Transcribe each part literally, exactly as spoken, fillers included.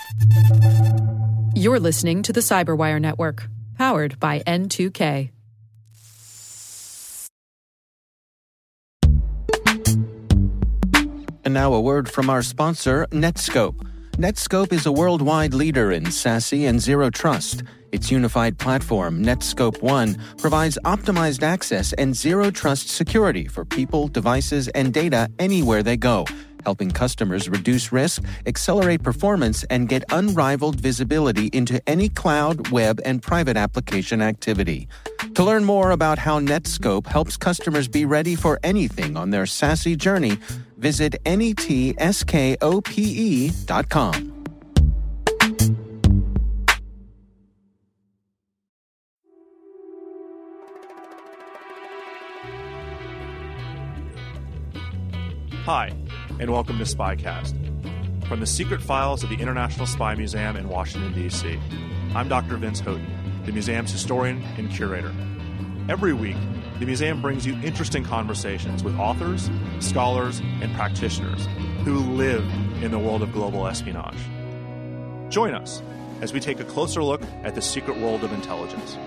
You're listening to the Cyberwire Network, powered by N two K. And now a word from our sponsor, Netskope. Netskope is a worldwide leader in SASE and Zero Trust. Its unified platform, Netskope One, provides optimized access and Zero Trust security for people, devices, and data anywhere they go, helping customers reduce risk, accelerate performance, and get unrivaled visibility into any cloud, web, and private application activity. To learn more about how Netskope helps customers be ready for anything on their SASE journey, visit netskope dot com. Hi, and welcome to SpyCast. From the secret files of the International Spy Museum in Washington, D C, I'm Doctor Vince Houghton, the museum's historian and curator. Every week, the museum brings you interesting conversations with authors, scholars, and practitioners who live in the world of global espionage. Join us as we take a closer look at the secret world of intelligence.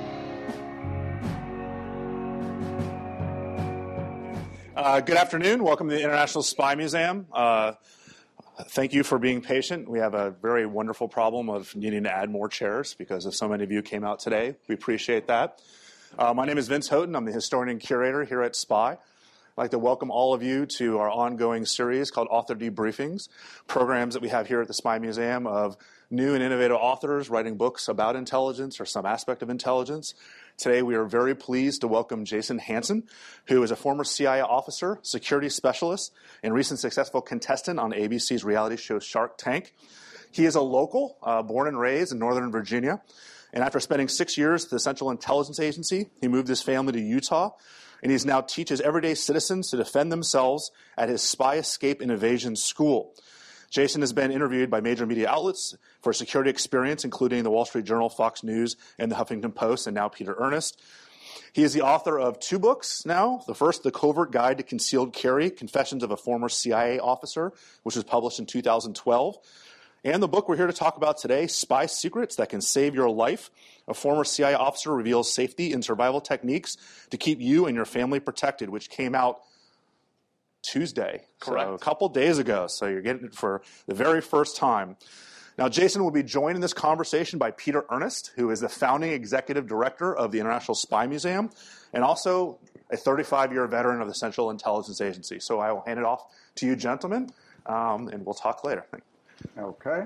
Uh, good afternoon. Welcome to the International Spy Museum. Uh, thank you for being patient. We have a very wonderful problem of needing to add more chairs because of so many of you came out today. We appreciate that. Uh, my name is Vince Houghton. I'm the historian and curator here at Spy. I'd like to welcome all of you to our ongoing series called Author Debriefings, programs that we have here at the Spy Museum of new and innovative authors writing books about intelligence or some aspect of intelligence. Today, we are very pleased to welcome Jason Hanson, who is a former C I A officer, security specialist, and recent successful contestant on A B C's reality show Shark Tank. He is a local, uh, born and raised in Northern Virginia, and after spending six years at the Central Intelligence Agency, he moved his family to Utah, and he now teaches everyday citizens to defend themselves at his Spy Escape and Evasion School. Jason has been interviewed by major media outlets for security experience, including the Wall Street Journal, Fox News, and the Huffington Post, and now Peter Ernest. He is the author of two books now. The first, The Covert Guide to Concealed Carry, Confessions of a Former C I A Officer, which was published in two thousand twelve. And the book we're here to talk about today, Spy Secrets That Can Save Your Life. A former C I A officer reveals safety and survival techniques to keep you and your family protected, which came out Tuesday, Correct. So a couple days ago. So you're getting it for the very first time. Now, Jason will be joined in this conversation by Peter Ernest, who is the founding executive director of the International Spy Museum, and also a thirty-five-year veteran of the Central Intelligence Agency. So I will hand it off to you, gentlemen, um, and we'll talk later. Okay.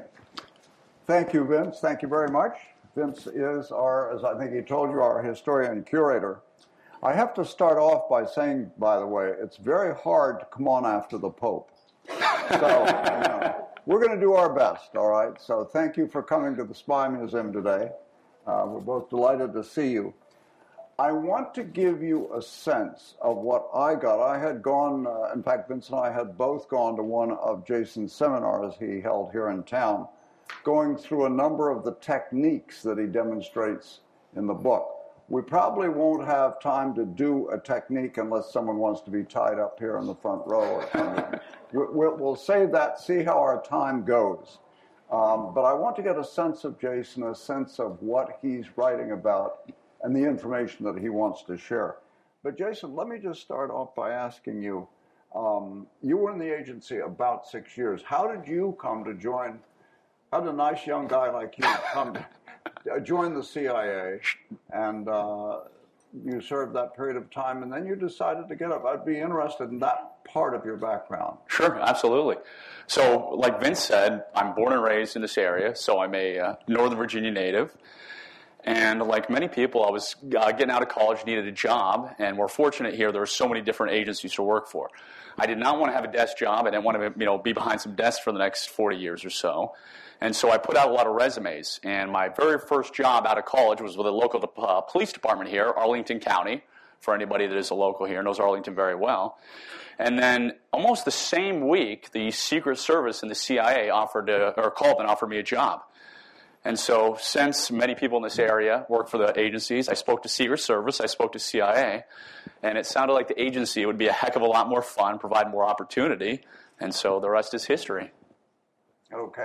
Thank you, Vince. Thank you very much. Vince is our, as I think he told you, our historian and curator. I have to start off by saying, by the way, it's very hard to come on after the Pope. So, you know, we're going to do our best, all right? So thank you for coming to the Spy Museum today. Uh, we're both delighted to see you. I want to give you a sense of what I got. I had gone, uh, in fact, Vince and I had both gone to one of Jason's seminars he held here in town, going through a number of the techniques that he demonstrates in the book. We probably won't have time to do a technique unless someone wants to be tied up here in the front row or something. We'll, we'll save that, see how our time goes. Um, but I want to get a sense of Jason, a sense of what he's writing about and the information that he wants to share. But Jason, let me just start off by asking you, um, you were in the agency about six years. How did you come to join, how did a nice young guy like you come to join the C I A, and uh, you served that period of time, and then you decided to get up? I'd be interested in that part of your background. Sure, absolutely. So, like Vince said, I'm born and raised in this area, so I'm a uh, Northern Virginia native. And like many people, I was uh, getting out of college, needed a job, and we're fortunate here. There are so many different agencies to work for. I did not want to have a desk job. I didn't want to, you know, be behind some desks for the next forty years or so. And so I put out a lot of resumes. And my very first job out of college was with a local uh, police department here, Arlington County, for anybody that is a local here, knows Arlington very well. And then almost the same week, the Secret Service and the C I A offered to, or called and offered me a job. And so since many people in this area work for the agencies, I spoke to Secret Service, I spoke to C I A, and it sounded like the agency would be a heck of a lot more fun, provide more opportunity, and so the rest is history. Okay.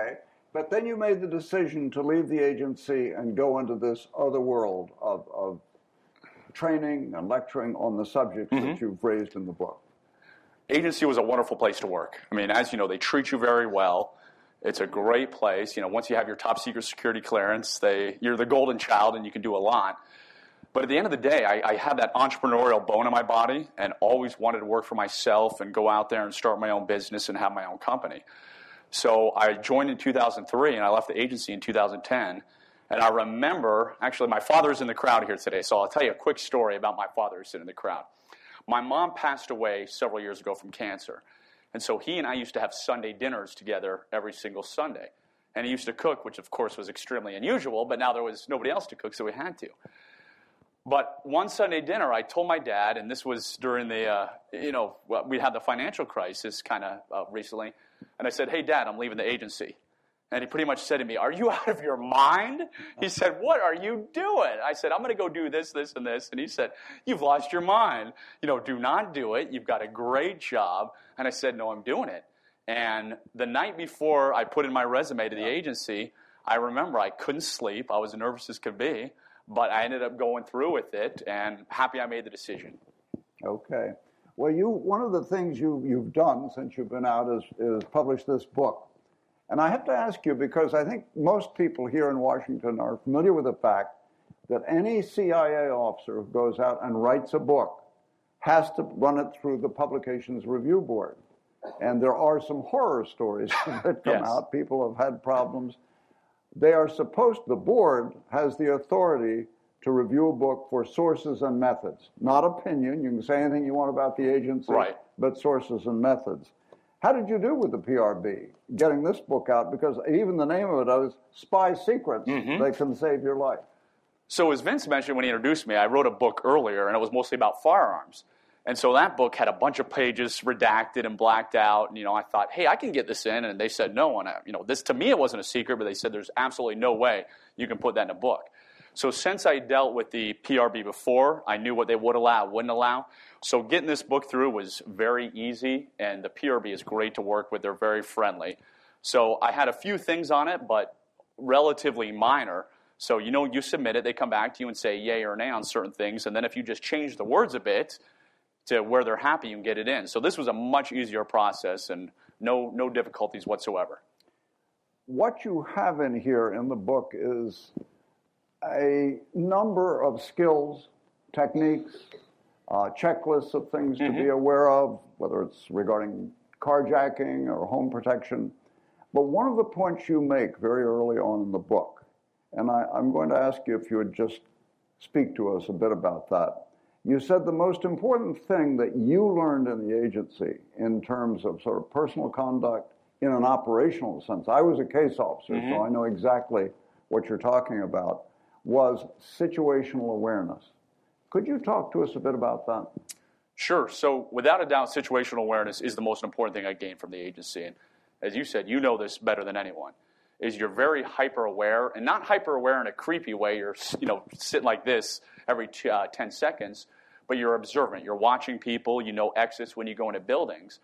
But then you made the decision to leave the agency and go into this other world of, of training and lecturing on the subjects mm-hmm. that you've raised in the book. Agency was a wonderful place to work. I mean, as you know, they treat you very well. It's a great place. You know, once you have your top secret security clearance, they you're the golden child and you can do a lot. But at the end of the day, I, I had that entrepreneurial bone in my body and always wanted to work for myself and go out there and start my own business and have my own company. So I joined in two thousand three, and I left the agency in two thousand ten. And I remember, actually, my father's in the crowd here today, so I'll tell you a quick story about my father who's sitting in the crowd. My mom passed away several years ago from cancer. And so he and I used to have Sunday dinners together every single Sunday. And he used to cook, which, of course, was extremely unusual, but now there was nobody else to cook, so we had to. But one Sunday dinner, I told my dad, and this was during the, uh, you know, we had the financial crisis kind of uh, recently, and I said, hey, Dad, I'm leaving the agency. And he pretty much said to me, are you out of your mind? He said, what are you doing? I said, I'm going to go do this, this, and this. And he said, you've lost your mind. You know, do not do it. You've got a great job. And I said, no, I'm doing it. And the night before I put in my resume to the agency, I remember I couldn't sleep. I was as nervous as could be. But I ended up going through with it, and happy I made the decision. Okay. Well, you one of the things you, you've done since you've been out is, is publish this book. And I have to ask you, because I think most people here in Washington are familiar with the fact that any C I A officer who goes out and writes a book has to run it through the Publications Review Board. And there are some horror stories that come yes. out. People have had problems. They are supposed, the board has the authority to review a book for sources and methods. Not opinion. You can say anything you want about the agency, right. but sources and methods. How did you do with the P R B, getting this book out? Because even the name of it is Spy Secrets mm-hmm. That Can Save Your Life. So as Vince mentioned when he introduced me, I wrote a book earlier, and it was mostly about firearms. And so that book had a bunch of pages redacted and blacked out. And, you know, I thought, hey, I can get this in. And they said no. And, I, you know, this to me, it wasn't a secret, but they said there's absolutely no way you can put that in a book. So since I dealt with the P R B before, I knew what they would allow, wouldn't allow. So getting this book through was very easy. And the P R B is great to work with. They're very friendly. So I had a few things on it, but relatively minor. So, you know, you submit it. They come back to you and say yay or nay on certain things. And then if you just change the words a bit to where they're happy, you can get it in. So this was a much easier process and no no difficulties whatsoever. What you have in here in the book is a number of skills, techniques, uh, checklists of things mm-hmm. to be aware of, whether it's regarding carjacking or home protection. But one of the points you make very early on in the book, and I, I'm going to ask you if you would just speak to us a bit about that. You said the most important thing that you learned in the agency in terms of sort of personal conduct in an operational sense, I was a case officer, mm-hmm. so I know exactly what you're talking about, was situational awareness. Could you talk to us a bit about that? Sure. So without a doubt, situational awareness is the most important thing I gained from the agency. And as you said, you know this better than anyone, is you're very hyper-aware, and not hyper-aware in a creepy way. You're, you know, sitting like this every t- uh, ten seconds, but you're observant. You're watching people. You know exits when you go into buildings.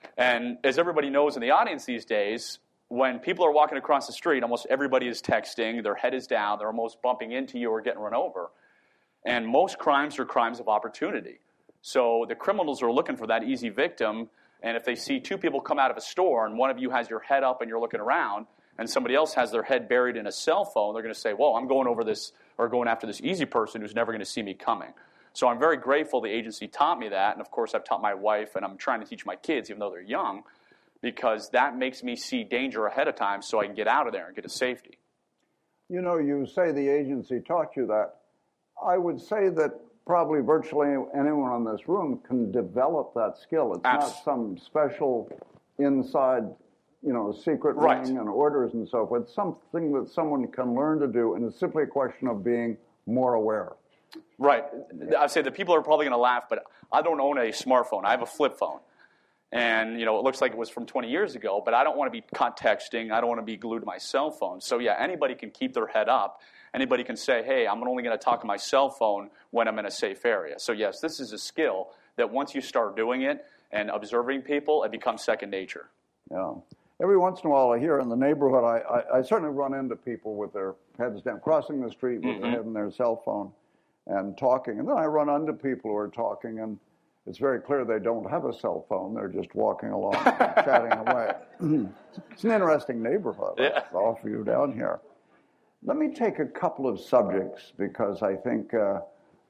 And as everybody knows in the audience these days, when people are walking across the street, almost everybody is texting. Their head is down. They're almost bumping into you or getting run over. And most crimes are crimes of opportunity. So the criminals are looking for that easy victim. And if they see two people come out of a store and one of you has your head up and you're looking around, and somebody else has their head buried in a cell phone, they're going to say, well, I'm going over this or going after this easy person who's never going to see me coming. So I'm very grateful the agency taught me that. And, of course, I've taught my wife, and I'm trying to teach my kids, even though they're young, because that makes me see danger ahead of time so I can get out of there and get to safety. You know, you say the agency taught you that. I would say that probably virtually anyone in this room can develop that skill. It's Abs- not some special inside, you know, secret right. wing and orders and so forth. It's something that someone can learn to do, and it's simply a question of being more aware. Right. I say that people are probably going to laugh, but I don't own a smartphone. I have a flip phone. And, you know, it looks like it was from twenty years ago, but I don't want to be caught texting. I don't want to be glued to my cell phone. So, yeah, anybody can keep their head up. Anybody can say, hey, I'm only going to talk to my cell phone when I'm in a safe area. So, yes, this is a skill that once you start doing it and observing people, it becomes second nature. Yeah. every once in a while here in the neighborhood, I, I, I certainly run into people with their heads down, crossing the street with mm-hmm. their head in their cell phone and talking. And then I run into people who are talking, and it's very clear they don't have a cell phone. They're just walking along and chatting away. It's an interesting neighborhood. Yeah. I offer you down here. Let me take a couple of subjects because I think uh,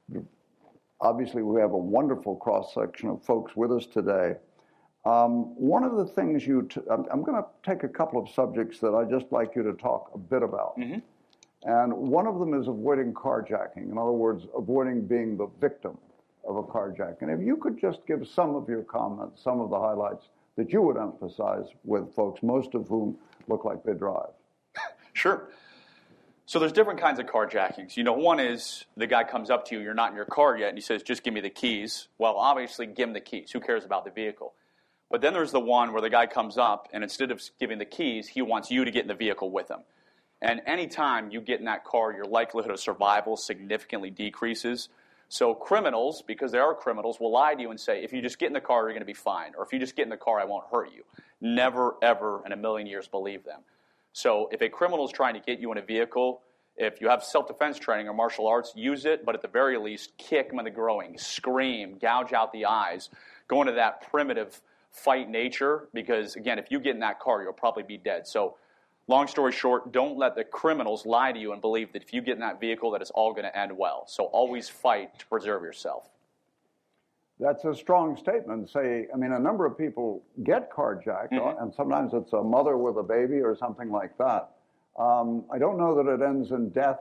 obviously we have a wonderful cross-section of folks with us today. Um, one of the things you, t- I'm, I'm going to take a couple of subjects that I'd just like you to talk a bit about. Mm-hmm. And one of them is avoiding carjacking. In other words, avoiding being the victim of a carjacking. If you could just give some of your comments, some of the highlights that you would emphasize with folks, most of whom look like they drive. Sure. So there's different kinds of carjackings. You know, one is the guy comes up to you, you're not in your car yet, and he says, just give me the keys. Well, obviously, give him the keys. Who cares about the vehicle? But then there's the one where the guy comes up, and instead of giving the keys, he wants you to get in the vehicle with him. And anytime you get in that car, your likelihood of survival significantly decreases. So criminals, because they are criminals, will lie to you and say, if you just get in the car, you're going to be fine. Or if you just get in the car, I won't hurt you. Never, ever in a million years believe them. So if a criminal is trying to get you in a vehicle, if you have self-defense training or martial arts, use it, but at the very least, kick them in the groin, scream, gouge out the eyes, go into that primitive fight nature, because, again, if you get in that car, you'll probably be dead. So long story short, don't let the criminals lie to you and believe that if you get in that vehicle that it's all going to end well. So always fight to preserve yourself. That's a strong statement. Say, I mean, a number of people get carjacked, mm-hmm. and sometimes it's a mother with a baby or something like that. Um, I don't know that it ends in death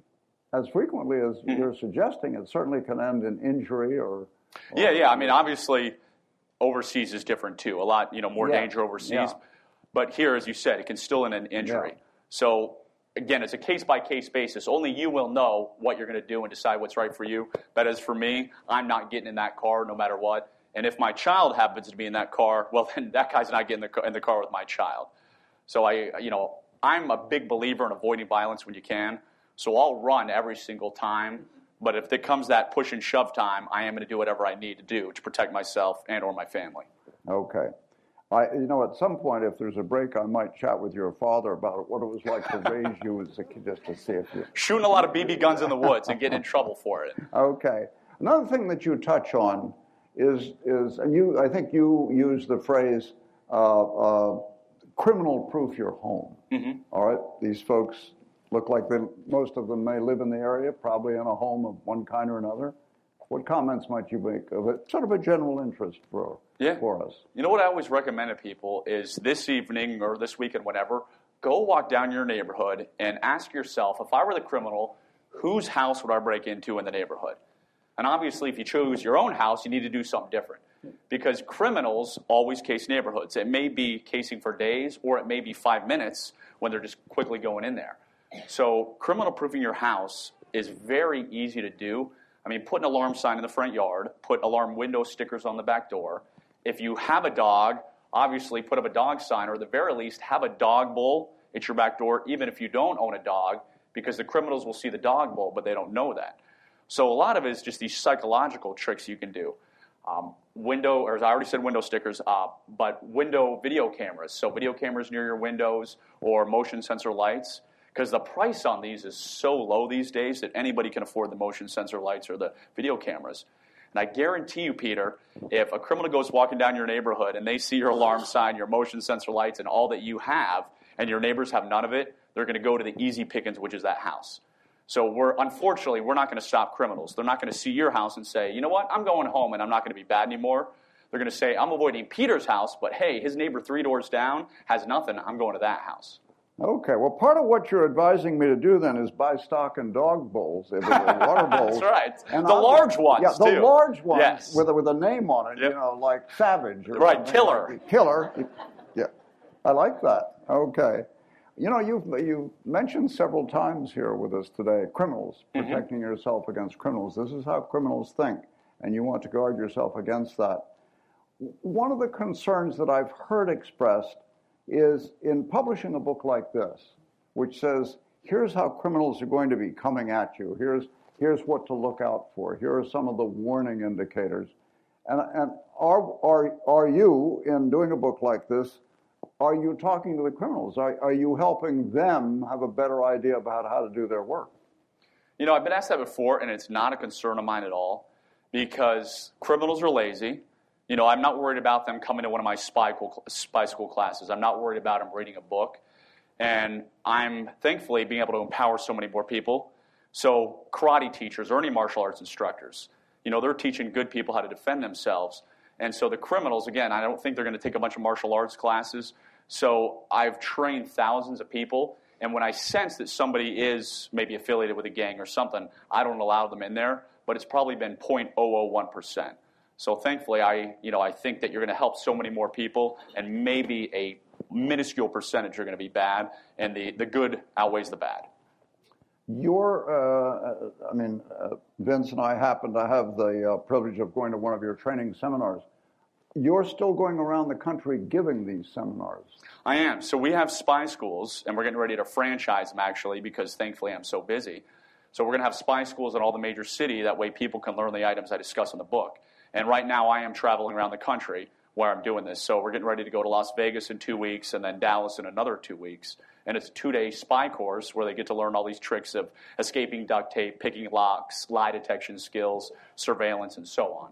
as frequently as mm-hmm. you're suggesting. It certainly can end in injury or... or yeah, yeah. I mean, obviously, overseas is different, too. A lot, you know, more yeah. danger overseas. Yeah. But here, as you said, it can still end in injury. Yeah. So... Again, it's a case-by-case basis. Only you will know what you're going to do and decide what's right for you. But as for me, I'm not getting in that car no matter what. And if my child happens to be in that car, well, then that guy's not getting in the car with my child. So I, you know, I'm a big believer in avoiding violence when you can. So I'll run every single time. But if there comes that push and shove time, I am going to do whatever I need to do to protect myself and or my family. Okay. I, you know, at some point, if there's a break, I might chat with your father about what it was like to raise you as a kid, just to see if you... Shooting a lot of B B guns in the woods and getting in trouble for it. Okay. Another thing that you touch on is, is and you, I think you use the phrase, uh, uh, criminal-proof your home. Mm-hmm. All right? These folks look like they, most of them may live in the area, probably in a home of one kind or another. What comments might you make of it? Sort of a general interest for, yeah. for us. You know what I always recommend to people is this evening or this weekend, whatever, go walk down your neighborhood and ask yourself, if I were the criminal, whose house would I break into in the neighborhood? And obviously, if you choose your own house, you need to do something different. Because criminals always case neighborhoods. It may be casing for days, or it may be five minutes when they're just quickly going in there. So criminal-proofing your house is very easy to do. I mean, put an alarm sign in the front yard, put alarm window stickers on the back door. If you have a dog, obviously put up a dog sign, or at the very least have a dog bowl at your back door, even if you don't own a dog, because the criminals will see the dog bowl, but they don't know that. So a lot of it is just these psychological tricks you can do. Um, window, or as I already said, window stickers, uh, but window video cameras. So video cameras near your windows or motion sensor lights. Because the price on these is so low these days that anybody can afford the motion sensor lights or the video cameras. And I guarantee you, Peter, if a criminal goes walking down your neighborhood and they see your alarm sign, your motion sensor lights, and all that you have, and your neighbors have none of it, they're going to go to the easy pickings, which is that house. So we're unfortunately, we're not going to stop criminals. They're not going to see your house and say, you know what, I'm going home and I'm not going to be bad anymore. They're going to say, I'm avoiding Peter's house, but hey, his neighbor three doors down has nothing. I'm going to that house. Okay, well, part of what you're advising me to do then is buy stock in dog bowls, water bowls. That's right. And the large ones, yeah, the too. large ones yes. with a, with a name on it, yep. you know, like Savage. Or right, Killer. Like Killer. Yeah, I like that. Okay. You know, you've, you've mentioned several times here with us today, criminals, protecting mm-hmm. yourself against criminals. This is how criminals think, and you want to guard yourself against that. One of the concerns that I've heard expressed is in publishing a book like this, which says, here's how criminals are going to be coming at you. Here's here's what to look out for. Here are some of the warning indicators. And and are are are you, in doing a book like this, are you talking to the criminals? Are, are you helping them have a better idea about how to do their work? You know, I've been asked that before, and it's not a concern of mine at all, because criminals are lazy. You know, I'm not worried about them coming to one of my spy school, spy school classes. I'm not worried about them reading a book. And I'm, thankfully, being able to empower so many more people. So karate teachers or any martial arts instructors, you know, they're teaching good people how to defend themselves. And so the criminals, again, I don't think they're going to take a bunch of martial arts classes. So I've trained thousands of people. And when I sense that somebody is maybe affiliated with a gang or something, I don't allow them in there. But it's probably been zero point zero zero one percent. So thankfully, I, you know, I think that you're going to help so many more people, and maybe a minuscule percentage are going to be bad, and the, the good outweighs the bad. Your, uh, I mean, uh, Vince and I happen to have the uh, privilege of going to one of your training seminars. You're still going around the country giving these seminars. I am. So we have spy schools, and we're getting ready to franchise them, actually, because thankfully I'm so busy. So we're going to have spy schools in all the major cities. That way people can learn the items I discuss in the book. And right now I am traveling around the country where I'm doing this. So we're getting ready to go to Las Vegas in two weeks and then Dallas in another two weeks. And it's a two-day spy course where they get to learn all these tricks of escaping duct tape, picking locks, lie detection skills, surveillance, and so on.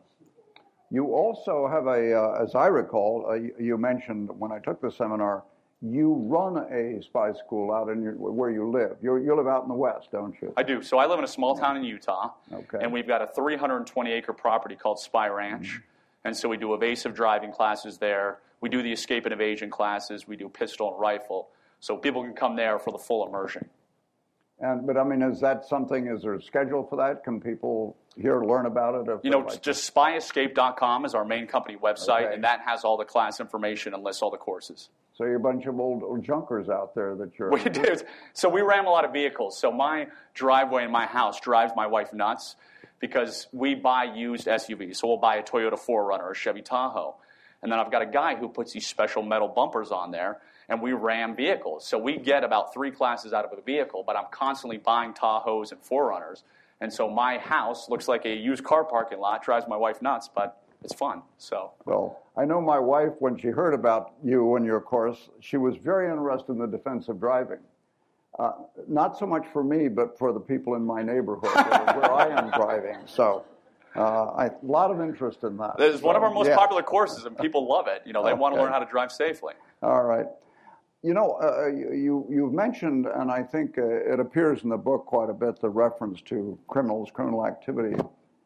You also have a, uh, as I recall, uh, you, you mentioned when I took the seminar, you run a spy school out in your, where you live. You you live out in the West, don't you? I do. So I live in a small town in Utah, okay. And we've got a three hundred twenty acre property called Spy Ranch. Mm-hmm. And so we do evasive driving classes there. We do the escape and evasion classes. We do pistol and rifle. So people can come there for the full immersion. And but I mean, is that something? Is there a schedule for that? Can people here learn about it? If you know, like just spy escape dot com is our main company website, okay. And that has all the class information and lists all the courses. So you're a bunch of old, old junkers out there that you're... We do. So we ram a lot of vehicles. So my driveway in my house drives my wife nuts because we buy used S U Vs. So we'll buy a Toyota four runner or a Chevy Tahoe. And then I've got a guy who puts these special metal bumpers on there, and we ram vehicles. So we get about three classes out of a vehicle, but I'm constantly buying Tahoes and four runners. And so my house looks like a used car parking lot, drives my wife nuts, but it's fun. So well, I know my wife, when she heard about you and your course, she was very interested in the defense of driving. Uh, not so much for me, but for the people in my neighborhood where, where I am driving. So uh, I, a lot of interest in that. It's so, one of our most yeah. popular courses, and people love it. You know, they okay. want to learn how to drive safely. All right. You know, uh, you, you've mentioned, and I think uh, it appears in the book quite a bit, the reference to criminals, criminal activity.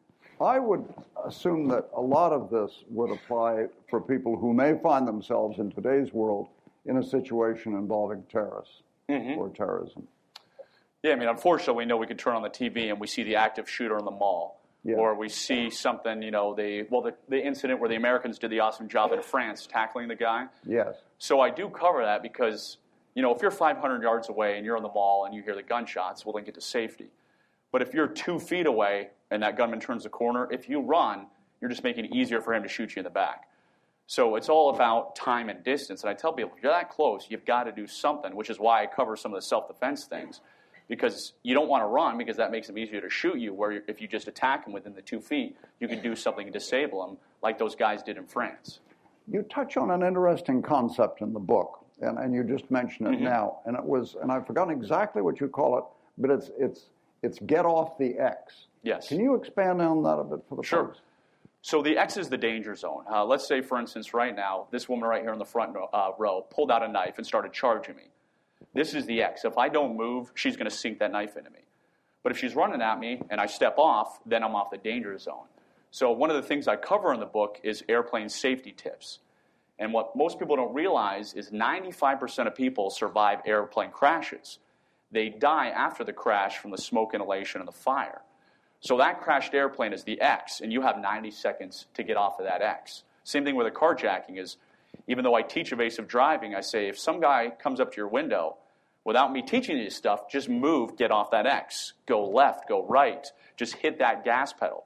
I would assume that a lot of this would apply for people who may find themselves in today's world in a situation involving terrorists mm-hmm. or terrorism. Yeah, I mean, unfortunately, we know we can turn on the T V and we see the active shooter in the mall. Yeah. Or we see something, you know, the well, the, the incident where the Americans did the awesome job in France tackling the guy. Yes. So I do cover that because, you know, if you're five hundred yards away and you're in the mall and you hear the gunshots, well, then get to safety. But if you're two feet away and that gunman turns the corner, if you run, you're just making it easier for him to shoot you in the back. So it's all about time and distance. And I tell people, if you're that close, you've got to do something, which is why I cover some of the self-defense things. Because you don't want to run because that makes them easier to shoot you, where if you just attack them within the two feet, you can do something and disable them like those guys did in France. You touch on an interesting concept in the book, and, and you just mentioned it mm-hmm. now. And it was, and I've forgotten exactly what you call it, but it's it's it's get off the X. Yes. Can you expand on that a bit for the sure. folks? So the X is the danger zone. Uh, let's say, for instance, right now, this woman right here in the front uh, row pulled out a knife and started charging me. This is the X. If I don't move, she's going to sink that knife into me. But if she's running at me and I step off, then I'm off the danger zone. So one of the things I cover in the book is airplane safety tips. And what most people don't realize is ninety-five percent of people survive airplane crashes. They die after the crash from the smoke inhalation and the fire. So that crashed airplane is the X, and you have ninety seconds to get off of that X. Same thing with a carjacking is, even though I teach evasive driving, I say if some guy comes up to your window, without me teaching you this stuff, just move, get off that X. Go left, go right. Just hit that gas pedal.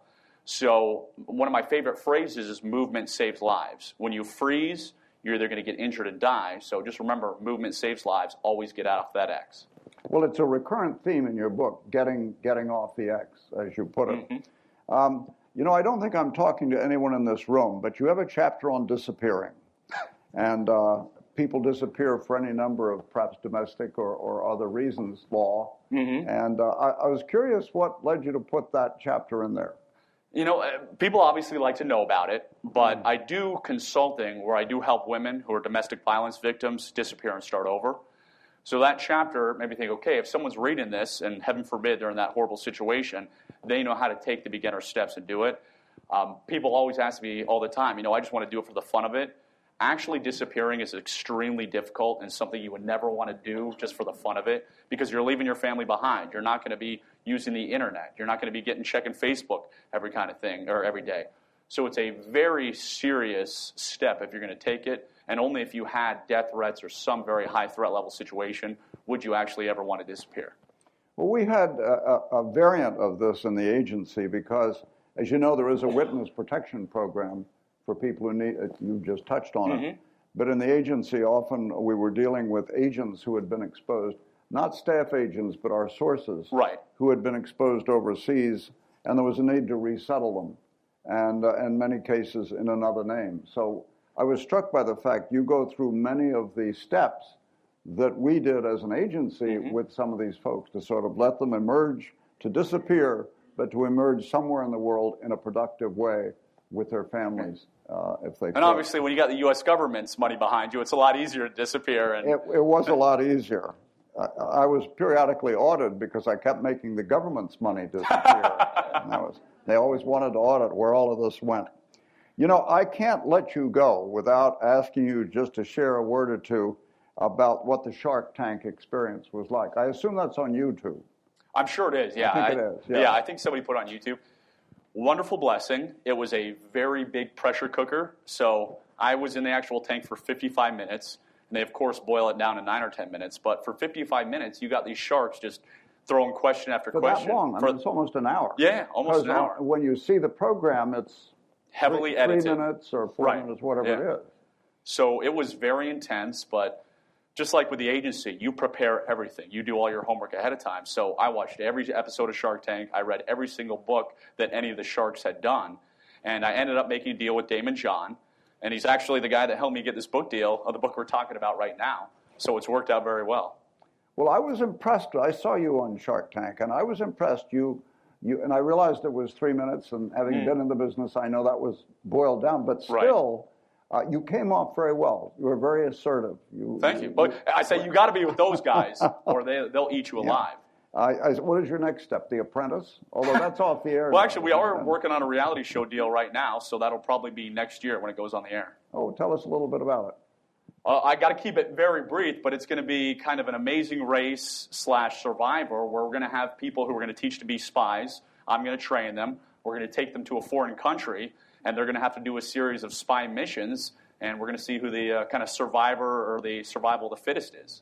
So one of my favorite phrases is movement saves lives. When you freeze, you're either going to get injured and die. So just remember, movement saves lives. Always get off that X. Well, it's a recurrent theme in your book, getting getting off the X, as you put it. Mm-hmm. Um, you know, I don't think I'm talking to anyone in this room, but you have a chapter on disappearing. And uh, people disappear for any number of perhaps domestic or, or other reasons, law. Mm-hmm. And uh, I, I was curious what led you to put that chapter in there. You know, people obviously like to know about it, but I do consulting where I do help women who are domestic violence victims disappear and start over. So that chapter made me think, okay, if someone's reading this, and heaven forbid they're in that horrible situation, they know how to take the beginner steps and do it. Um, people always ask me all the time, you know, I just want to do it for the fun of it. Actually disappearing is extremely difficult and something you would never want to do just for the fun of it, because you're leaving your family behind. You're not going to be using the internet. You're not going to be getting checking Facebook every kind of thing or every day. So it's a very serious step if you're going to take it, and only if you had death threats or some very high threat level situation would you actually ever want to disappear. Well, we had a, a variant of this in the agency because, as you know, there is a witness protection program for people who need, you just touched on mm-hmm. it. But in the agency, often we were dealing with agents who had been exposed, not staff agents, but our sources, right. who had been exposed overseas, and there was a need to resettle them, and uh, in many cases in another name. So I was struck by the fact you go through many of the steps that we did as an agency mm-hmm. with some of these folks to sort of let them emerge, to disappear, but to emerge somewhere in the world in a productive way with their families. Uh, if they and could. Obviously, when you got the U S government's money behind you, it's a lot easier to disappear. And it, it was a lot easier. I, I was periodically audited because I kept making the government's money disappear. and that was, they always wanted to audit where all of this went. You know, I can't let you go without asking you just to share a word or two about what the Shark Tank experience was like. I assume that's on YouTube. I'm sure it is, yeah. I think I, it is, yeah. Yeah, I think somebody put it on YouTube. Wonderful blessing. It was a very big pressure cooker. So I was in the actual tank for fifty-five minutes. And they, of course, boil it down in nine or ten minutes. But for fifty-five minutes, you got these sharks just throwing question after for question. For that long. I for, mean, it's almost an hour. Yeah, almost an hour. When you see the program, it's heavily three, edited. Three minutes or four right. minutes, whatever yeah. it is. So it was very intense, but just like with the agency, you prepare everything. You do all your homework ahead of time. So I watched every episode of Shark Tank. I read every single book that any of the sharks had done. And I ended up making a deal with Daymond John. And he's actually the guy that helped me get this book deal of the book we're talking about right now. So it's worked out very well. Well, I was impressed. I saw you on Shark Tank, and I was impressed. You, you, and I realized it was three minutes, and having mm. been in the business, I know that was boiled down. But still... Right. Uh, you came off very well. You were very assertive. You, Thank you. But I say you got to be with those guys, or they they'll eat you alive. Yeah. I, I, what is your next step? The Apprentice? Although that's off the air. Well, actually, we are working on a reality show deal right now, so that'll probably be next year when it goes on the air. Oh, tell us a little bit about it. Uh, I got to keep it very brief, but it's going to be kind of an amazing race slash survivor where we're going to have people who we're going to teach to be spies. I'm going to train them. We're going to take them to a foreign country, and they're going to have to do a series of spy missions. And we're going to see who the uh, kind of survivor or the survival of the fittest is.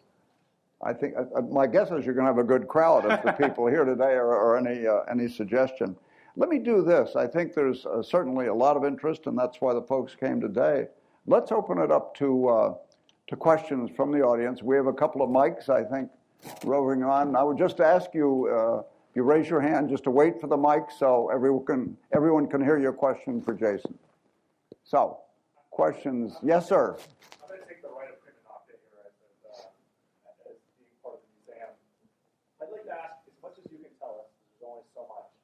I think uh, my guess is you're going to have a good crowd of the people here today, or, or any uh, any suggestion. Let me do this. I think there's uh, certainly a lot of interest, and that's why the folks came today. Let's open it up to uh, to questions from the audience. We have a couple of mics, I think, roving on. I would just ask you, uh, you raise your hand just to wait for the mic so everyone can everyone can hear your question for Jason. So. Questions? Yes, sir. I'm going to take the right of print and opt-in here as, uh, as being part of the museum. I'd like to ask, as much as you can tell us, there's only so much,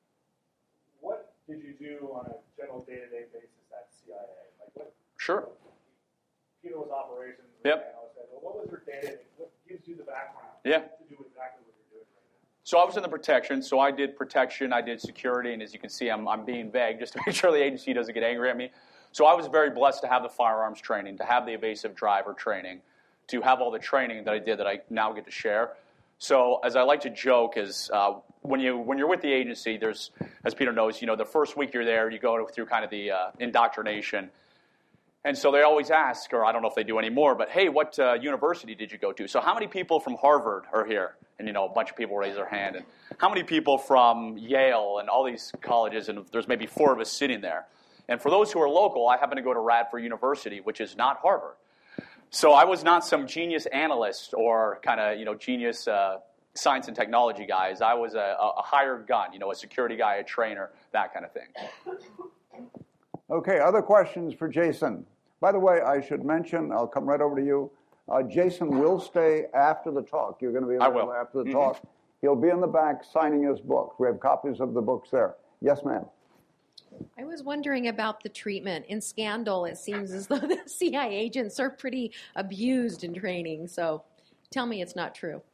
what did you do on a general day-to-day basis at C I A? Like what? Sure. Peter was operations. Yep. Said, well, what was your day-to-day? What gives you the background yeah. to do exactly what you're doing right now? So I was in the protection, so I did protection, I did security, and as you can see, I'm, I'm being vague just to make sure the agency doesn't get angry at me. So I was very blessed to have the firearms training, to have the evasive driver training, to have all the training that I did that I now get to share. So as I like to joke is uh, when, you, when you're with the agency, there's, as Peter knows, you know, the first week you're there, you go through kind of the uh, indoctrination. And so they always ask, or I don't know if they do anymore, but hey, what uh, university did you go to? So how many people from Harvard are here? And, you know, a bunch of people raise their hand. And how many people from Yale and all these colleges? And there's maybe four of us sitting there. And for those who are local, I happen to go to Radford University, which is not Harvard. So I was not some genius analyst or kind of, you know, genius uh, science and technology guys. I was a, a hired gun, you know, a security guy, a trainer, that kind of thing. Okay, other questions for Jason? By the way, I should mention, I'll come right over to you. Uh, Jason will stay after the talk. You're going to be available after the mm-hmm. talk. He'll be in the back signing his book. We have copies of the books there. Yes, ma'am. I was wondering about the treatment. In Scandal, it seems as though the C I A agents are pretty abused in training. So tell me it's not true.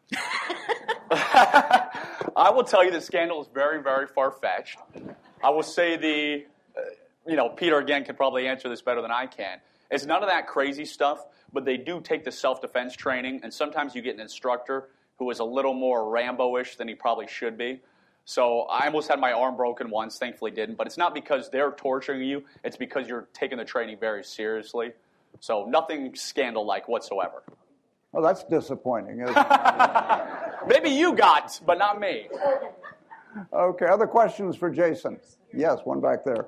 I will tell you that Scandal is very, very far-fetched. I will say the, uh, you know, Peter, again, can probably answer this better than I can. It's none of that crazy stuff, but they do take the self-defense training, and sometimes you get an instructor who is a little more Rambo-ish than he probably should be. So I almost had my arm broken once, thankfully didn't, but it's not because they're torturing you, it's because you're taking the training very seriously. So nothing Scandal-like whatsoever. Well, that's disappointing, isn't it? Maybe you got, but not me. Okay, other questions for Jason? Yes, one back there.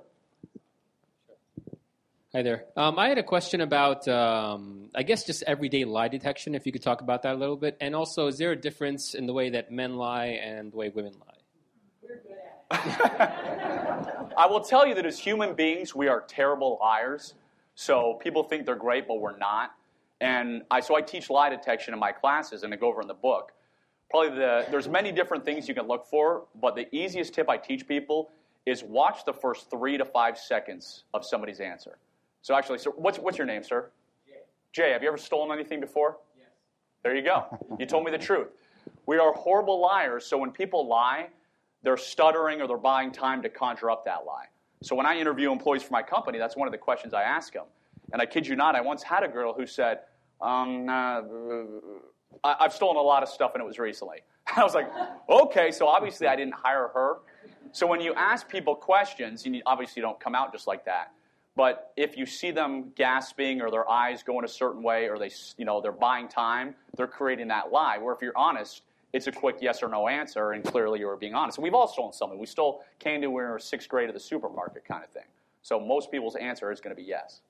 Hi there. Um, I had a question about, um, I guess, just everyday lie detection, if you could talk about that a little bit. And also, is there a difference in the way that men lie and the way women lie? We're good at it. I will tell you that as human beings, we are terrible liars. So people think they're great, but we're not. And I, so I teach lie detection in my classes, and I go over in the book. Probably the, there's many different things you can look for, but the easiest tip I teach people is watch the first three to five seconds of somebody's answer. So actually, so what's, what's your name, sir? Jay. Jay, have you ever stolen anything before? Yes. There you go. You told me the truth. We are horrible liars, so when people lie, they're stuttering or they're buying time to conjure up that lie. So when I interview employees for my company, that's one of the questions I ask them. And I kid you not, I once had a girl who said, um, uh, I've stolen a lot of stuff, and it was recently. I was like, okay, so obviously I didn't hire her. So when you ask people questions, you obviously don't come out just like that. But if you see them gasping or their eyes going a certain way or they, you know, they're buying time, they're creating that lie. Where if you're honest, it's a quick yes or no answer, and clearly you were being honest. And we've all stolen something. We stole candy when we were sixth grade at the supermarket kind of thing. So most people's answer is going to be yes.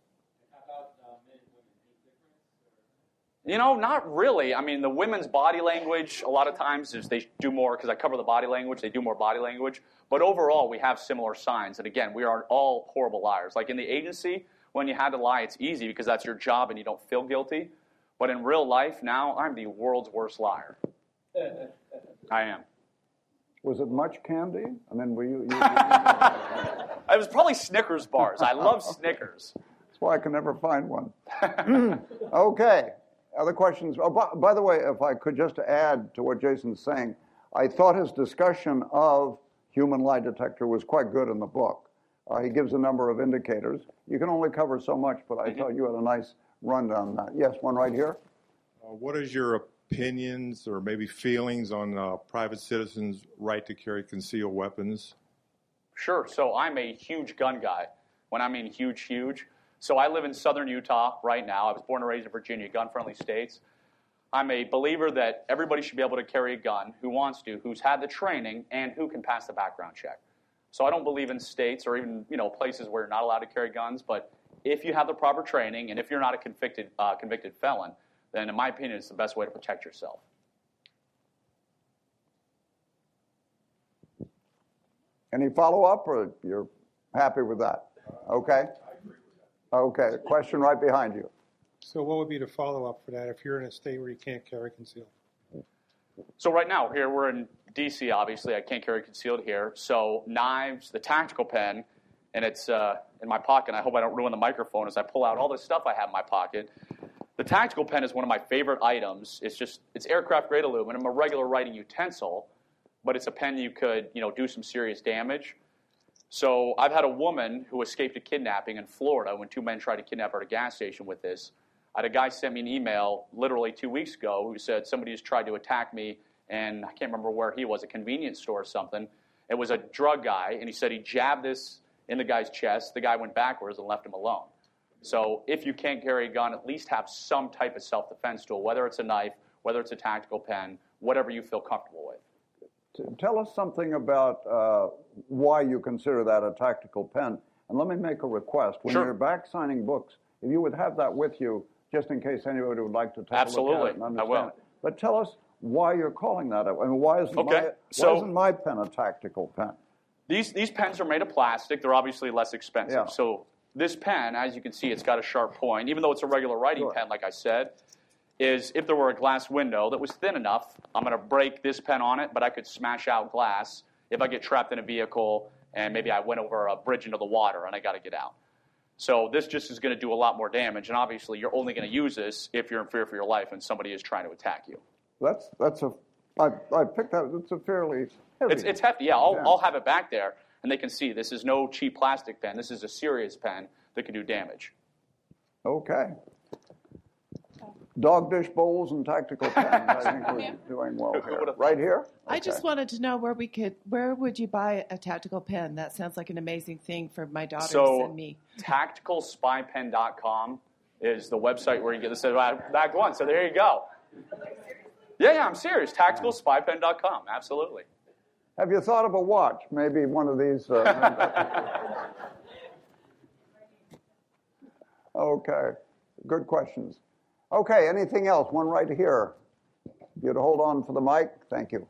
You know, not really. I mean, the women's body language, a lot of times, is they do more, because I cover the body language, they do more body language. But overall, we have similar signs. And again, we are all horrible liars. Like in the agency, when you had to lie, it's easy because that's your job and you don't feel guilty. But in real life, now, I'm the world's worst liar. I am. Was it much candy? I mean, were you... you, you it was probably Snickers bars. I love Snickers. That's why I can never find one. Okay. Other questions? Oh, by, by the way, if I could just add to what Jason's saying, I thought his discussion of human lie detector was quite good in the book. Uh, he gives a number of indicators. You can only cover so much, but I mm-hmm. thought you had a nice rundown on that. Yes, one right here. Uh, what is your opinions or maybe feelings on uh, private citizens' right to carry concealed weapons? Sure. So I'm a huge gun guy. When I mean huge, huge. So I live in southern Utah right now. I was born and raised in Virginia, gun-friendly states. I'm a believer that everybody should be able to carry a gun who wants to, who's had the training, and who can pass the background check. So I don't believe in states or even, you know, places where you're not allowed to carry guns, but if you have the proper training and if you're not a convicted, uh, convicted felon, then in my opinion, it's the best way to protect yourself. Any follow-up, or you're happy with that? Okay. Okay, question right behind you. So what would be the follow-up for that if you're in a state where you can't carry concealed? So right now, here we're in D C, obviously. I can't carry concealed here. So knives, the tactical pen, and it's uh, in my pocket. I hope I don't ruin the microphone as I pull out all the stuff I have in my pocket. The tactical pen is one of my favorite items. It's just, it's aircraft-grade aluminum, a regular writing utensil, but it's a pen you could, you know, do some serious damage. So I've had a woman who escaped a kidnapping in Florida when two men tried to kidnap her at a gas station with this. I had a guy send me an email literally two weeks ago who said somebody has tried to attack me, and I can't remember where he was, a convenience store or something. It was a drug guy, and he said he jabbed this in the guy's chest. The guy went backwards and left him alone. So if you can't carry a gun, at least have some type of self-defense tool, whether it's a knife, whether it's a tactical pen, whatever you feel comfortable with. Tell us something about uh, why you consider that a tactical pen. And let me make a request. When sure. you're back signing books, if you would have that with you, just in case anybody would like to take Absolutely. a look at it and understand I will. it. But tell us why you're calling that. I mean, why isn't, okay. my, so, why isn't my pen a tactical pen? These, these pens are made of plastic. They're obviously less expensive. Yeah. So this pen, as you can see, it's got a sharp point. Even though it's a regular writing Sure. pen, like I said, is if there were a glass window that was thin enough, I'm going to break this pen on it, but I could smash out glass if I get trapped in a vehicle and maybe I went over a bridge into the water and I got to get out. So this just is going to do a lot more damage, and obviously you're only going to use this if you're in fear for your life and somebody is trying to attack you. That's that's a I I picked that. It's a fairly heavy. It's, it's hefty. Yeah, I'll, Yeah. I'll have it back there, and they can see this is no cheap plastic pen. This is a serious pen that can do damage. Okay. Dog dish bowls and tactical pens. I think we're doing well here. Right here? I just Okay. wanted to know where we could, where would you buy a tactical pen? That sounds like an amazing thing for my daughters So and me. tactical spy pen dot com is the website where you get this back one. So there you go. Yeah, yeah, I'm serious. tactical spy pen dot com. Absolutely. Have you thought of a watch? Maybe one of these. Uh, okay. Good questions. Okay, anything else? One right here. You'd hold on for the mic. Thank you.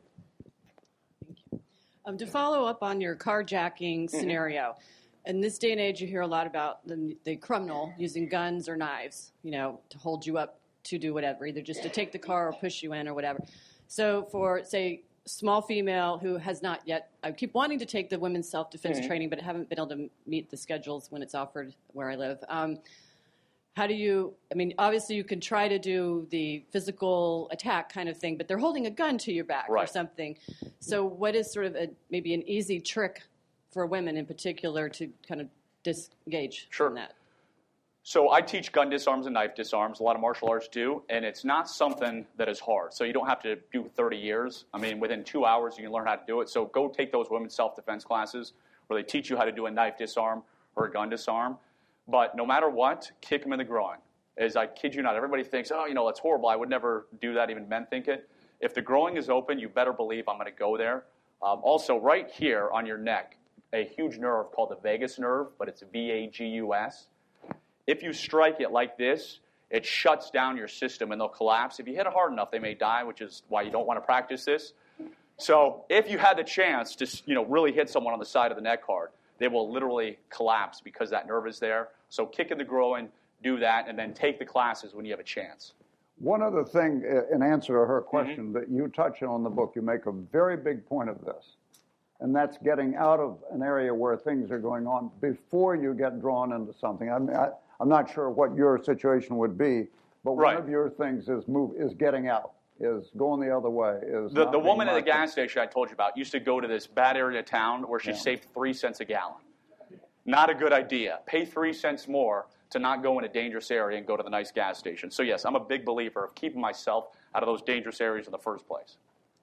Um, to follow up on your carjacking scenario, in this day and age, you hear a lot about the, the criminal using guns or knives, you know, to hold you up to do whatever, either just to take the car or push you in or whatever. So for, say, small female who has not yet, I keep wanting to take the women's self-defense Mhm. training, but haven't been able to meet the schedules when it's offered where I live. Um, how do you, I mean, obviously you can try to do the physical attack kind of thing, but they're holding a gun to your back or Right. something. So what is sort of a, maybe an easy trick for women in particular to kind of disengage Sure. from that? So I teach gun disarms and knife disarms. A lot of martial arts do, and it's not something that is hard. So you don't have to do thirty years. I mean, within two hours, you can learn how to do it. So go take those women's self-defense classes where they teach you how to do a knife disarm or a gun disarm. But no matter what, kick them in the groin. As I kid you not, everybody thinks, oh, you know, that's horrible. I would never do that. Even men think it. If the groin is open, you better believe I'm going to go there. Um, also, right here on your neck, a huge nerve called the vagus nerve, but it's V A G U S. If you strike it like this, it shuts down your system and they'll collapse. If you hit it hard enough, they may die, which is why you don't want to practice this. So if you had the chance to, you know, really hit someone on the side of the neck hard, they will literally collapse because that nerve is there. So kick in the groin, do that, and then take the classes when you have a chance. One other thing, uh, in answer to her question, Mm-hmm. that you touch on in the book, you make a very big point of this, and that's getting out of an area where things are going on before you get drawn into something. I mean, I, I'm not sure what your situation would be, but Right. one of your things is move is getting out, is going the other way. Is The, not the being woman at the marked. gas station I told you about used to go to this bad area of town where she Yeah. saved three cents a gallon. Not a good idea. Pay three cents more to not go in a dangerous area and go to the nice gas station. So yes, I'm a big believer of keeping myself out of those dangerous areas in the first place.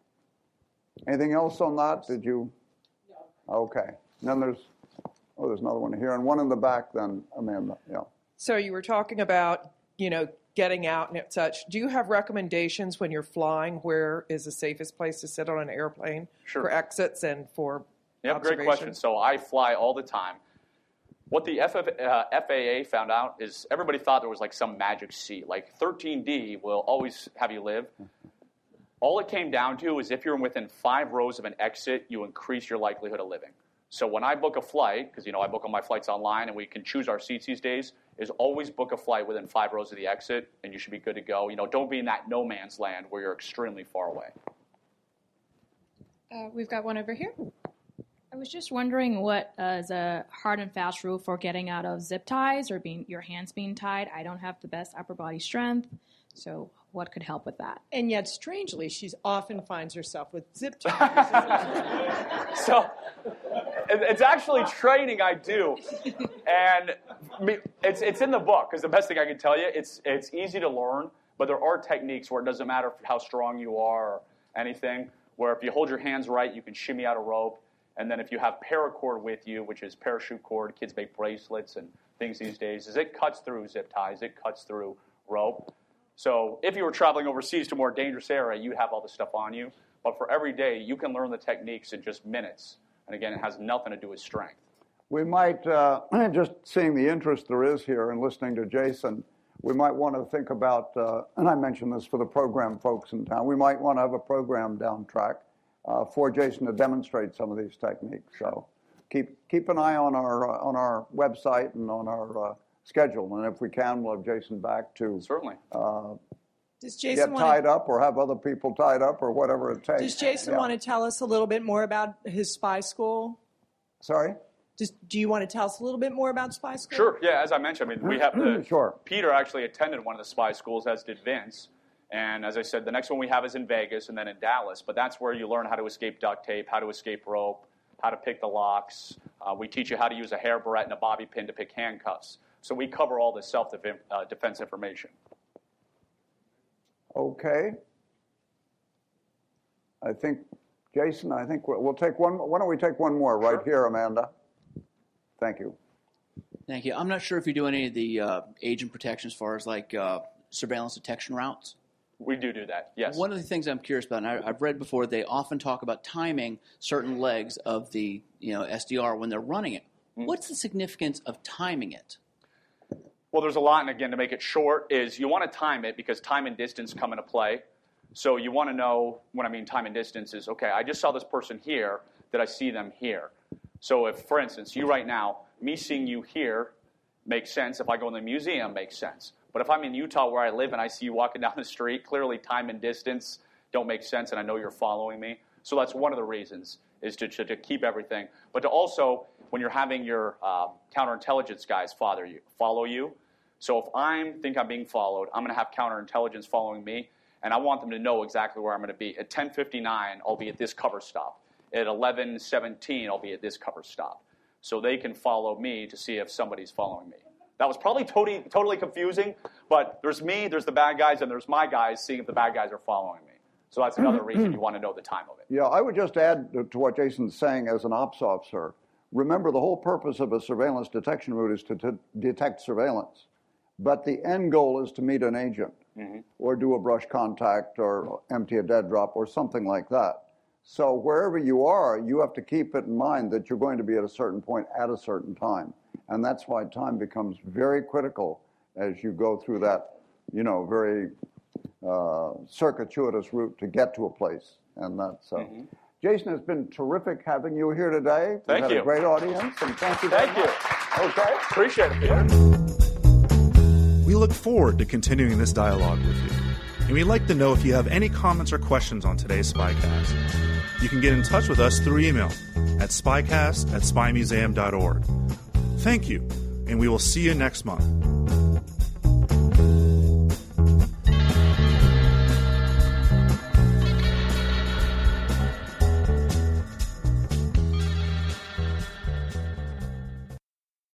Anything else on that? Did you? Okay. And then there's, oh, there's another one here, and one in the back. Then Amanda. Yeah. So you were talking about, you know, getting out and such. Do you have recommendations when you're flying? Where is the safest place to sit on an airplane Sure. for exits and for Yep, great observation? question. So I fly all the time. What the F F, uh, F A A found out is everybody thought there was like some magic seat. Like thirteen D will always have you live. All it came down to is if you're within five rows of an exit, you increase your likelihood of living. So when I book a flight, because you know I book all my flights online and we can choose our seats these days, is always book a flight within five rows of the exit and you should be good to go. You know, don't be in that no man's land where you're extremely far away. Uh, we've got one over here. I was just wondering what uh, is a hard and fast rule for getting out of zip ties or being your hands being tied. I don't have the best upper body strength, so what could help with that? And yet, strangely, she often finds herself with zip ties. So it- it's actually training I do, and me- it's it's in the book. Because the best thing I can tell you, it's it's easy to learn, but there are techniques where it doesn't matter how strong you are or anything. Where if you hold your hands right, you can shimmy out a rope. And then if you have paracord with you, which is parachute cord, kids make bracelets and things these days, is it cuts through zip ties, it cuts through rope. So if you were traveling overseas to a more dangerous area, you'd have all this stuff on you. But for every day, you can learn the techniques in just minutes. And again, it has nothing to do with strength. We might, uh, just seeing the interest there is here and listening to Jason, we might want to think about, uh, and I mentioned this for the program folks in town, we might want to have a program down track uh, for Jason to demonstrate some of these techniques. So keep keep an eye on our uh, on our website and on our uh, schedule, and if we can, we'll have Jason back to certainly uh, Does Jason get wanna, tied up or have other people tied up or whatever it takes. Does Jason yeah. want to tell us a little bit more about his spy school? Sorry? Does, do you want to tell us a little bit more about spy school? Sure. Yeah, as I mentioned, I mean, we have the, sure. Peter actually attended one of the spy schools, as did Vince. And as I said, the next one we have is in Vegas and then in Dallas. But that's where you learn how to escape duct tape, how to escape rope, how to pick the locks. Uh, we teach you how to use a hair barrette and a bobby pin to pick handcuffs. So we cover all this self-defense information. Okay. I think, Jason, I think we'll, we'll take one. Why don't we take one more right sure. here, Amanda? Thank you. Thank you. I'm not sure if you do any of the uh, agent protection as far as like uh, surveillance detection routes. We do do that, yes. One of the things I'm curious about, and I, I've read before, they often talk about timing certain legs of the you know S D R when they're running it. Mm-hmm. What's the significance of timing it? Well, there's a lot, and again, to make it short, is you want to time it because time and distance come into play. So you want to know, when I mean time and distance is, okay, I just saw this person here, did I see them here? So if, for instance, you right now, me seeing you here makes sense. If I go in the museum, makes sense. But if I'm in Utah where I live and I see you walking down the street, clearly time and distance don't make sense, and I know you're following me. So that's one of the reasons, is to, to, to keep everything. But to also, when you're having your uh, counterintelligence guys follow you, follow you. So if I think I'm being followed, I'm going to have counterintelligence following me, and I want them to know exactly where I'm going to be. At ten fifty-nine, I'll be at this cover stop. At eleven seventeen, I'll be at this cover stop. So they can follow me to see if somebody's following me. That was probably totally, totally confusing, but there's me, there's the bad guys, and there's my guys seeing if the bad guys are following me. So that's another reason you want to know the time of it. Yeah, I would just add to what Jason's saying as an ops officer. Remember, the whole purpose of a surveillance detection route is to t- detect surveillance. But the end goal is to meet an agent mm-hmm. or do a brush contact or empty a dead drop or something like that. So wherever you are, you have to keep it in mind that you're going to be at a certain point at a certain time. And that's why time becomes very critical as you go through that, you know, very uh, circuitous route to get to a place. And that's... Uh, mm-hmm. Jason, it's been terrific having you here today. We've Thank had you. a great audience, and thank you very Thank much. you. Okay. Appreciate it, Peter. We look forward to continuing this dialogue with you. And we'd like to know if you have any comments or questions on today's Spycast. You can get in touch with us through email at spycast at spy museum dot org. Thank you, and we will see you next month.